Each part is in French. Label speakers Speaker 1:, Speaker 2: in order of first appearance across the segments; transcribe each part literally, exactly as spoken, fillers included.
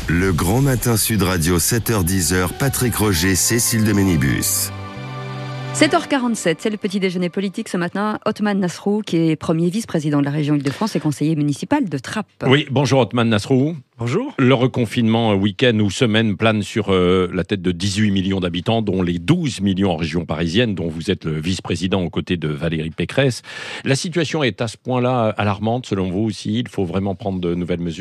Speaker 1: Le Grand Matin Sud Radio, sept heures dix, Patrick Roger, Cécile de Ménibus.
Speaker 2: sept heures quarante-sept, c'est le petit déjeuner politique ce matin. Othmane Nasrou, qui est premier vice-président de la région Île-de-France et conseiller municipal de Trappes.
Speaker 3: Oui, bonjour Othmane Nasrou.
Speaker 4: Bonjour.
Speaker 3: Le reconfinement week-end ou semaine plane sur euh, la tête de dix-huit millions d'habitants, dont les douze millions en région parisienne, dont vous êtes le vice-président aux côtés de Valérie Pécresse. La situation est à ce point-là alarmante, selon vous aussi. Il faut vraiment prendre de nouvelles mesures ?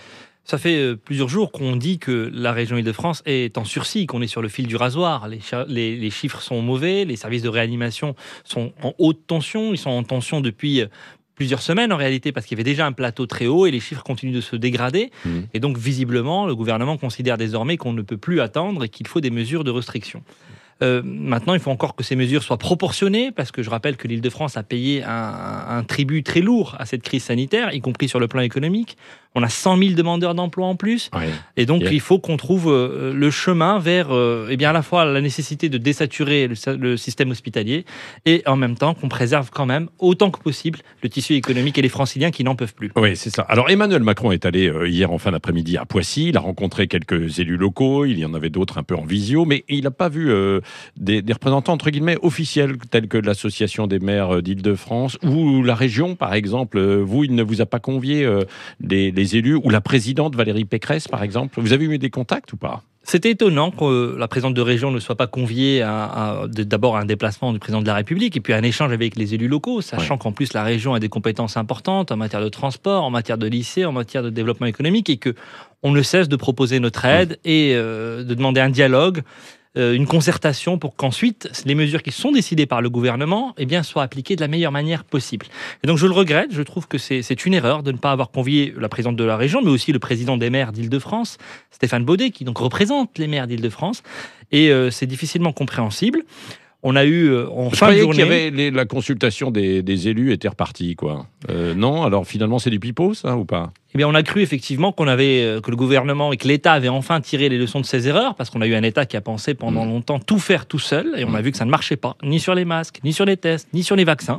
Speaker 4: Ça fait plusieurs jours qu'on dit que la région Île-de-France est en sursis, qu'on est sur le fil du rasoir. Les, les, les chiffres sont mauvais, les services de réanimation sont en haute tension. Ils sont en tension depuis plusieurs semaines en réalité, parce qu'il y avait déjà un plateau très haut et les chiffres continuent de se dégrader. Mmh. Et donc visiblement, le gouvernement considère désormais qu'on ne peut plus attendre et qu'il faut des mesures de restriction. Euh, maintenant, il faut encore que ces mesures soient proportionnées, parce que je rappelle que l'Île-de-France a payé un, un tribut très lourd à cette crise sanitaire, y compris sur le plan économique. On a cent mille demandeurs d'emploi en plus. Oui. Et donc, yeah. il faut qu'on trouve euh, le chemin vers euh, eh bien, à la fois la nécessité de désaturer le, le système hospitalier et en même temps qu'on préserve quand même autant que possible le tissu économique et les franciliens qui n'en peuvent plus.
Speaker 3: Oui, c'est ça. Alors, Emmanuel Macron est allé euh, hier en fin d'après-midi à Poissy. Il a rencontré quelques élus locaux. Il y en avait d'autres un peu en visio, mais il n'a pas vu euh, des, des représentants, entre guillemets, officiels, tels que l'Association des maires d'Île-de-France ou la région, par exemple. Vous, il ne vous a pas convié euh, des, des élus, ou la présidente Valérie Pécresse, par exemple. Vous avez eu des contacts ou pas ?
Speaker 4: C'était étonnant que la présidente de région ne soit pas conviée à, à d'abord à un déplacement du président de la République et puis à un échange avec les élus locaux, sachant ouais. qu'en plus la région a des compétences importantes en matière de transport, en matière de lycée, en matière de développement économique, et que on ne cesse de proposer notre aide ouais. et euh, de demander un dialogue, une concertation pour qu'ensuite les mesures qui sont décidées par le gouvernement eh bien, soient appliquées de la meilleure manière possible. Et donc je le regrette, je trouve que c'est, c'est une erreur de ne pas avoir convié la présidente de la région, mais aussi le président des maires d'Île-de-France, Stéphane Baudet, qui donc représente les maires d'Île-de-France, et euh, c'est difficilement compréhensible. On a eu euh, en
Speaker 3: Je
Speaker 4: fin de journée...
Speaker 3: qu'il y avait les, la consultation des, des élus était repartie, quoi. Euh, non, alors finalement c'est du pipeau, ça, ou pas ?
Speaker 4: Eh bien, on a cru effectivement qu'on avait, que le gouvernement et que l'État avaient enfin tiré les leçons de ses erreurs, parce qu'on a eu un État qui a pensé pendant mmh. longtemps tout faire tout seul, et on a vu que ça ne marchait pas, ni sur les masques, ni sur les tests, ni sur les vaccins.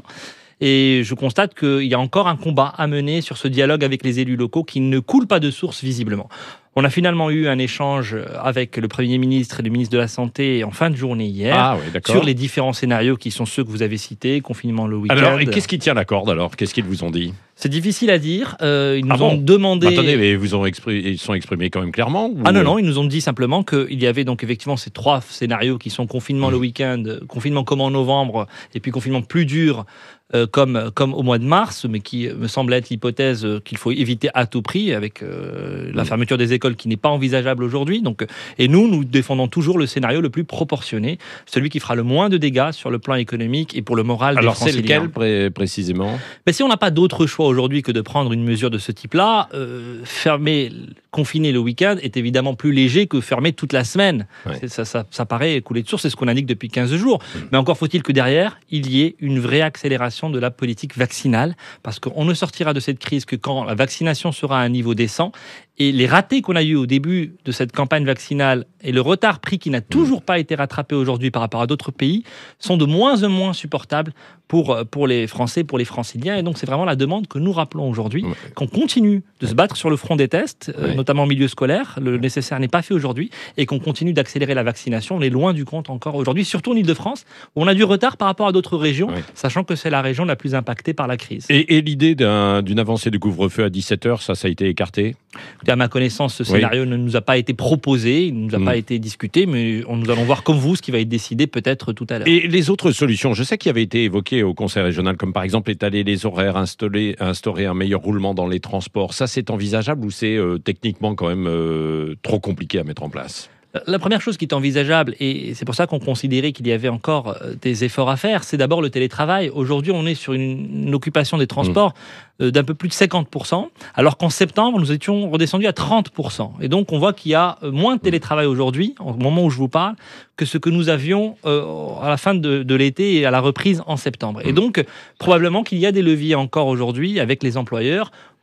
Speaker 4: Et je constate qu'il y a encore un combat à mener sur ce dialogue avec les élus locaux qui ne coule pas de source visiblement. On a finalement eu un échange avec le Premier ministre et le ministre de la Santé en fin de journée hier
Speaker 3: ah, oui,
Speaker 4: sur les différents scénarios qui sont ceux que vous avez cités, confinement le week-end.
Speaker 3: Alors, et qu'est-ce qui tient la corde alors ? Qu'est-ce qu'ils vous ont dit ?
Speaker 4: C'est difficile à dire. Euh, ils nous
Speaker 3: ah bon
Speaker 4: ont demandé...
Speaker 3: Bah, attendez, mais ils vous ont exprimé, ils sont exprimés quand même clairement ou...
Speaker 4: Ah non, non, ils nous ont dit simplement qu'il y avait donc effectivement ces trois scénarios qui sont confinement mmh. le week-end, confinement comme en novembre, et puis confinement plus dur euh, comme, comme au mois de mars, mais qui me semble être l'hypothèse qu'il faut éviter à tout prix avec euh, la mmh. fermeture des écoles qui n'est pas envisageable aujourd'hui. Donc, et nous, nous défendons toujours le scénario le plus proportionné, celui qui fera le moins de dégâts sur le plan économique et pour le moral
Speaker 3: Alors,
Speaker 4: des Franciliens.
Speaker 3: Alors c'est lequel pré- précisément ?
Speaker 4: Ben, si on n'a pas d'autre choix aujourd'hui que de prendre une mesure de ce type-là, euh, fermer, confiner le week-end est évidemment plus léger que fermer toute la semaine. Ouais. Ça, ça, ça paraît couler de source, c'est ce qu'on indique depuis quinze jours. Mmh. Mais encore faut-il que derrière, il y ait une vraie accélération de la politique vaccinale, parce qu'on ne sortira de cette crise que quand la vaccination sera à un niveau décent. Et les ratés qu'on a eus au début de cette campagne vaccinale et le retard pris qui n'a toujours pas été rattrapé aujourd'hui par rapport à d'autres pays sont de moins en moins supportables pour, pour les Français, pour les Franciliens. Et donc, c'est vraiment la demande que nous rappelons aujourd'hui, ouais. qu'on continue de se battre sur le front des tests, ouais. euh, notamment en milieu scolaire. Le nécessaire n'est pas fait aujourd'hui et qu'on continue d'accélérer la vaccination. On est loin du compte encore aujourd'hui, surtout en Île-de-France, où on a du retard par rapport à d'autres régions, ouais. sachant que c'est la région la plus impactée par la crise.
Speaker 3: Et, et l'idée d'un, d'une avancée du couvre-feu à dix-sept heures, ça, ça a été écarté ?
Speaker 4: À ma connaissance, ce scénario oui. ne nous a pas été proposé, il ne nous a mmh. pas été discuté, mais nous allons voir comme vous ce qui va être décidé peut-être tout à l'heure.
Speaker 3: Et les autres solutions, je sais qu'il avait été évoqué au Conseil régional, comme par exemple étaler les horaires, installer, instaurer un meilleur roulement dans les transports. Ça, c'est envisageable ou c'est euh, techniquement quand même euh, trop compliqué à mettre en place ?
Speaker 4: La première chose qui est envisageable, et c'est pour ça qu'on considérait qu'il y avait encore des efforts à faire, c'est d'abord le télétravail. Aujourd'hui, on est sur une, une occupation des transports mmh. d'un peu plus de cinquante pour cent, alors qu'en septembre, nous étions redescendus à trente pour cent. Et donc, on voit qu'il y a moins de télétravail aujourd'hui, au moment où je vous parle, que ce que nous avions euh, à la fin de, de l'été et à la reprise en septembre. Et donc, probablement qu'il y a des leviers encore aujourd'hui avec les employeurs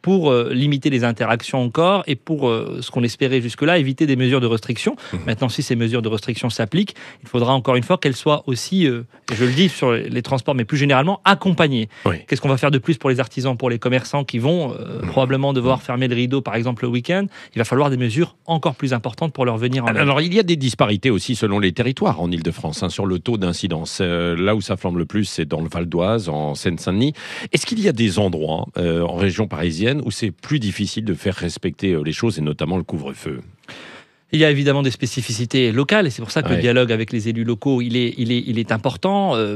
Speaker 4: pour euh, limiter les interactions encore et pour, euh, ce qu'on espérait jusque-là, éviter des mesures de restriction. Mmh. Maintenant, si ces mesures de restriction s'appliquent, il faudra encore une fois qu'elles soient aussi, euh, et je le dis sur les transports, mais plus généralement, accompagnées. Oui. Qu'est-ce qu'on va faire de plus pour les artisans, pour les commerçants qui vont euh, mmh. probablement devoir mmh. fermer le rideau, par exemple, le week-end? Il va falloir des mesures encore plus importantes pour leur venir en aide.
Speaker 3: Alors, il y a des disparités aussi selon les territoires en Ile-de-France, hein, sur le taux d'incidence. Euh, là où ça flambe le plus, c'est dans le Val d'Oise, en Seine-Saint-Denis. Est-ce qu'il y a des endroits euh, en région parisienne où c'est plus difficile de faire respecter euh, les choses, et notamment le couvre-feu?
Speaker 4: Il y a évidemment des spécificités locales, et c'est pour ça que ouais. le dialogue avec les élus locaux, il est, il est, il est important. Euh,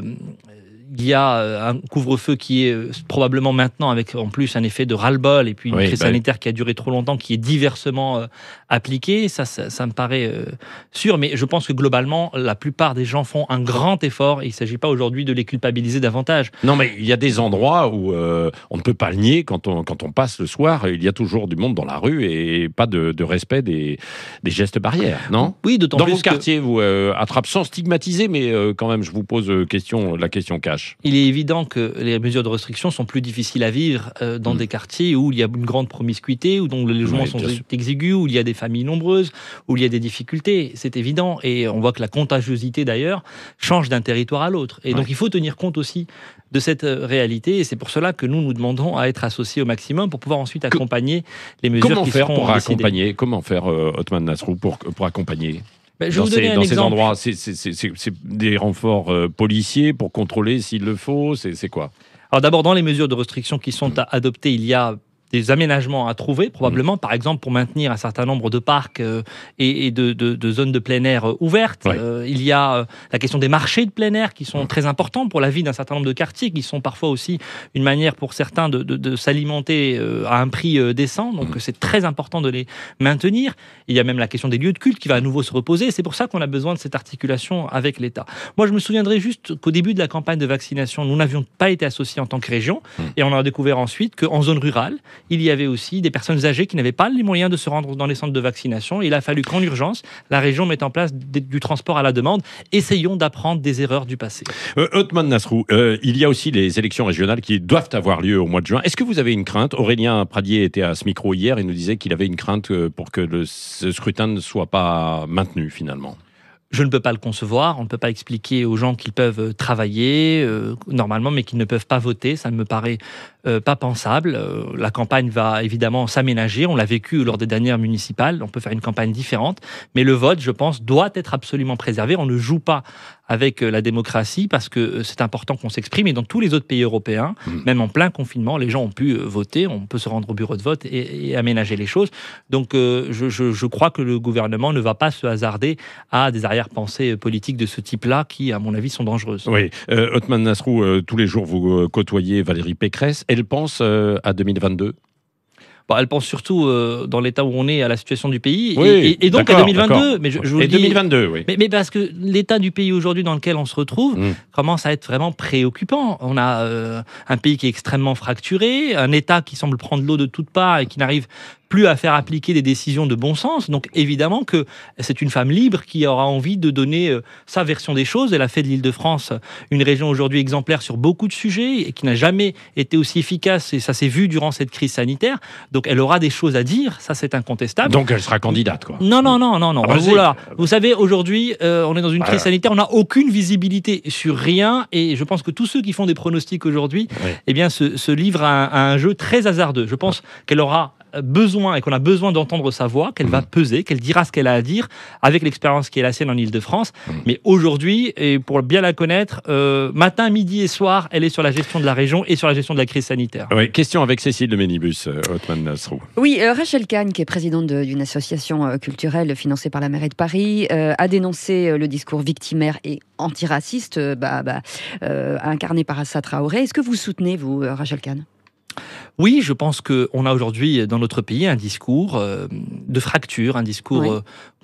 Speaker 4: il y a un couvre-feu qui est probablement maintenant, avec en plus un effet de ras-le-bol, et puis une oui, crise bah... sanitaire qui a duré trop longtemps, qui est diversement euh, appliquée. Ça, ça, ça me paraît euh, sûr, mais je pense que globalement, la plupart des gens font un grand effort, et il ne s'agit pas aujourd'hui de les culpabiliser davantage.
Speaker 3: Non, mais il y a des endroits où euh, on ne peut pas le nier, quand on, quand on passe le soir, il y a toujours du monde dans la rue, et pas de, de respect des, des gestes barrières, non?
Speaker 4: Oui, d'autant
Speaker 3: dans
Speaker 4: plus
Speaker 3: vos
Speaker 4: que...
Speaker 3: quartiers, vous euh, attrapez sans stigmatiser, mais euh, quand même, je vous pose euh, question, la question cache.
Speaker 4: Il est évident que les mesures de restriction sont plus difficiles à vivre euh, dans mmh. des quartiers où il y a une grande promiscuité, où donc les logements oui, sont exigus, où il y a des familles nombreuses, où il y a des difficultés. C'est évident. Et on voit que la contagiosité, d'ailleurs, change d'un territoire à l'autre. Et ouais. donc, il faut tenir compte aussi de cette réalité. Et c'est pour cela que nous, nous demandons à être associés au maximum pour pouvoir ensuite accompagner que... les mesures
Speaker 3: Comment
Speaker 4: qui
Speaker 3: faire
Speaker 4: seront
Speaker 3: pour
Speaker 4: décidées.
Speaker 3: accompagner Comment faire, euh, Othman Nasrou, pour, pour accompagner
Speaker 4: Ben, je
Speaker 3: dans
Speaker 4: vais vous donner
Speaker 3: ces,
Speaker 4: un
Speaker 3: dans
Speaker 4: exemple.
Speaker 3: ces endroits, c'est, c'est, c'est, c'est, c'est des renforts euh, policiers pour contrôler s'il le faut, c'est, c'est quoi?
Speaker 4: Alors d'abord, dans les mesures de restriction qui sont à adoptées, il y a des aménagements à trouver, probablement, mmh. par exemple, pour maintenir un certain nombre de parcs euh, et, et de, de, de zones de plein air euh, ouvertes. Ouais. Euh, il y a euh, la question des marchés de plein air qui sont mmh. très importants pour la vie d'un certain nombre de quartiers, qui sont parfois aussi une manière pour certains de, de, de s'alimenter euh, à un prix euh, décent. Donc mmh. c'est très important de les maintenir. Il y a même la question des lieux de culte qui va à nouveau se reposer. C'est pour ça qu'on a besoin de cette articulation avec l'État. Moi, je me souviendrai juste qu'au début de la campagne de vaccination, nous n'avions pas été associés en tant que région. Mmh. Et on a découvert ensuite qu'en zone rurale, il y avait aussi des personnes âgées qui n'avaient pas les moyens de se rendre dans les centres de vaccination. Il a fallu qu'en urgence, la région mette en place du transport à la demande. Essayons d'apprendre des erreurs du passé.
Speaker 3: Euh, Othman Nasrou, euh, il y a aussi les élections régionales qui doivent avoir lieu au mois de juin. Est-ce que vous avez une crainte? Aurélien Pradier était à ce micro hier et nous disait qu'il avait une crainte pour que le ce scrutin ne soit pas maintenu finalement.
Speaker 4: Je ne peux pas le concevoir. On ne peut pas expliquer aux gens qu'ils peuvent travailler euh, normalement, mais qu'ils ne peuvent pas voter. Ça ne me paraît euh, pas pensable. Euh, la campagne va évidemment s'aménager. On l'a vécu lors des dernières municipales. On peut faire une campagne différente. Mais le vote, je pense, doit être absolument préservé. On ne joue pas avec la démocratie parce que c'est important qu'on s'exprime. Et dans tous les autres pays européens, mmh. même en plein confinement, les gens ont pu voter. On peut se rendre au bureau de vote et, et aménager les choses. Donc, euh, je, je, je crois que le gouvernement ne va pas se hasarder à des arrière-pensées politiques de ce type-là qui, à mon avis, sont dangereuses.
Speaker 3: Oui. Euh, Othman Nasrou, euh, tous les jours, vous euh, côtoyez Valérie Pécresse. Elle pense euh, à deux mille vingt-deux?
Speaker 4: Bon, elle pense surtout euh, dans l'état où on est à la situation du pays
Speaker 3: oui,
Speaker 4: et, et, et donc à deux mille vingt-deux.
Speaker 3: D'accord.
Speaker 4: Mais je, je vous
Speaker 3: et
Speaker 4: le dis,
Speaker 3: deux mille vingt-deux, oui.
Speaker 4: Mais, mais parce que l'état du pays aujourd'hui dans lequel on se retrouve mmh. commence à être vraiment préoccupant. On a euh, un pays qui est extrêmement fracturé, un État qui semble prendre l'eau de toutes parts et qui n'arrive plus à faire appliquer des décisions de bon sens. Donc évidemment que c'est une femme libre qui aura envie de donner euh, sa version des choses. Elle a fait de l'Île-de-France une région aujourd'hui exemplaire sur beaucoup de sujets et qui n'a jamais été aussi efficace, et ça s'est vu durant cette crise sanitaire. Donc elle aura des choses à dire, ça c'est incontestable.
Speaker 3: Donc elle sera candidate, quoi.
Speaker 4: Non, non, non, non, non.
Speaker 3: Ah bah
Speaker 4: voilà. Vous savez, aujourd'hui, euh, on est dans une crise ah. sanitaire, on n'a aucune visibilité sur rien, et je pense que tous ceux qui font des pronostics aujourd'hui, oui. eh bien, se, se livrent à un, à un jeu très hasardeux. Je pense ah. qu'elle aura besoin et qu'on a besoin d'entendre sa voix, qu'elle mmh. va peser, qu'elle dira ce qu'elle a à dire avec l'expérience qui est la sienne en Ile-de-France. Mmh. Mais aujourd'hui, et pour bien la connaître, euh, matin, midi et soir, elle est sur la gestion de la région et sur la gestion de la crise sanitaire.
Speaker 3: Oui, question avec Cécile de Ménibus, euh, Othman Nasrou.
Speaker 2: Oui, euh, Rachel Kahn, qui est présidente de, d'une association euh, culturelle financée par la mairie de Paris, euh, a dénoncé euh, le discours victimaire et antiraciste euh, bah, bah, euh, incarné par Assa Traoré. Est-ce que vous soutenez, vous, euh, Rachel Kahn ?
Speaker 4: Oui, je pense qu'on a aujourd'hui dans notre pays un discours euh, de fracture, un discours oui. euh,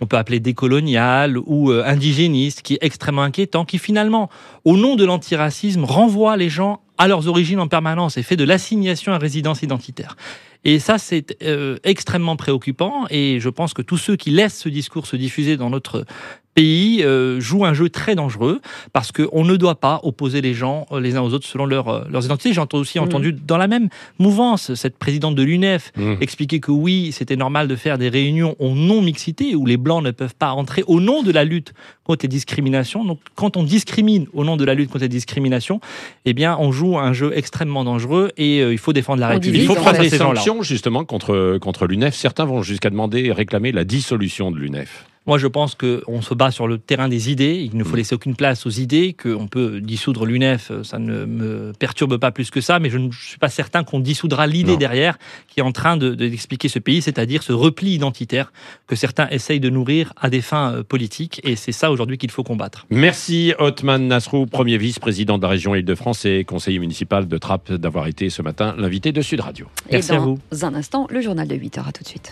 Speaker 4: qu'on peut appeler décolonial ou euh, indigéniste, qui est extrêmement inquiétant, qui finalement, au nom de l'antiracisme, renvoie les gens à leurs origines en permanence et fait de l'assignation à résidence identitaire. Et ça, c'est euh, extrêmement préoccupant, et je pense que tous ceux qui laissent ce discours se diffuser dans notre pays euh, jouent un jeu très dangereux, parce qu'on ne doit pas opposer les gens euh, les uns aux autres selon leur, euh, leurs identités. J'ai aussi mmh. entendu dans la même mouvance cette présidente de l'U N E F mmh. expliquer que oui, c'était normal de faire des réunions en non-mixité, où les Blancs ne peuvent pas entrer au nom de la lutte contre les discriminations. Donc quand on discrimine au nom de la lutte contre les discriminations, eh bien on joue un jeu extrêmement dangereux, et euh, il faut défendre la
Speaker 2: on
Speaker 4: République.
Speaker 3: Il faut prendre des
Speaker 4: ces
Speaker 3: sanctions justement contre, contre l'U N E F. Certains vont jusqu'à demander et réclamer la dissolution de l'U N E F.
Speaker 4: Moi, je pense qu'on se bat sur le terrain des idées. Il ne faut laisser aucune place aux idées, qu'on peut dissoudre l'U N E F. Ça ne me perturbe pas plus que ça, mais je ne suis pas certain qu'on dissoudra l'idée non. derrière qui est en train de, de, d'expliquer ce pays, c'est-à-dire ce repli identitaire que certains essayent de nourrir à des fins politiques. Et c'est ça aujourd'hui qu'il faut combattre.
Speaker 3: Merci Othman Nasrou, premier vice-président de la région Île-de-France et conseiller municipal de Trappes, d'avoir été ce matin l'invité de Sud Radio.
Speaker 2: Et
Speaker 4: Merci
Speaker 2: dans
Speaker 4: à vous.
Speaker 2: un instant, le journal de huit heures. À tout de suite.